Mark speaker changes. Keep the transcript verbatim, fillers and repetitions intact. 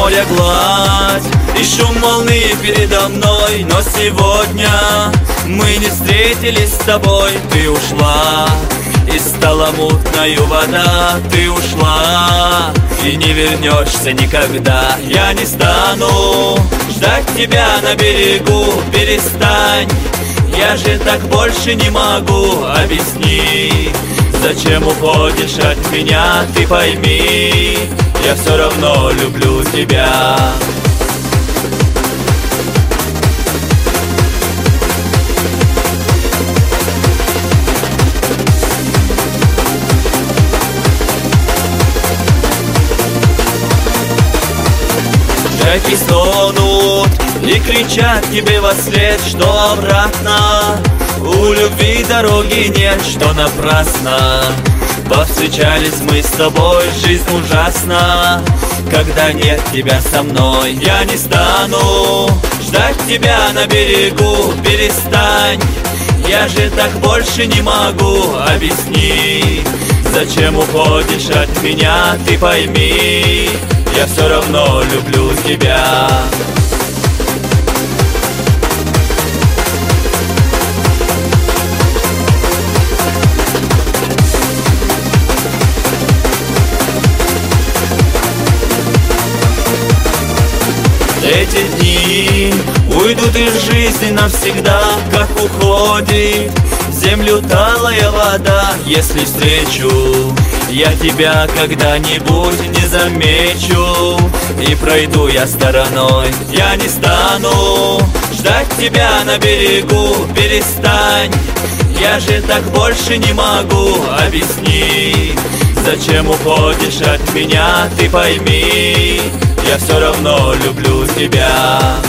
Speaker 1: моря гладь и шум волны передо мной. Но сегодня мы не встретились с тобой. Ты ушла, и стала мутною вода. Ты ушла, и не вернешься никогда. Я не стану ждать тебя на берегу. Перестань, я же так больше не могу. Объясни, зачем уходишь от меня? Ты пойми, я все равно люблю тебя. Чайки стонут и кричат тебе во след, что обратно у любви дороги нет, что напрасно повстречались мы с тобой. Жизнь ужасна, когда нет тебя со мной. Я не стану ждать тебя на берегу. Перестань, я же так больше не могу. Объясни, зачем уходишь от меня? Ты пойми, я все равно люблю тебя. Эти дни уйдут из жизни навсегда, как уходит в землю талая вода. Если встречу я тебя когда-нибудь, не замечу, и пройду я стороной. Я не стану ждать тебя на берегу. Перестань, я же так больше не могу. Объясни, зачем уходишь от меня? Ты пойми, я все равно люблю тебя.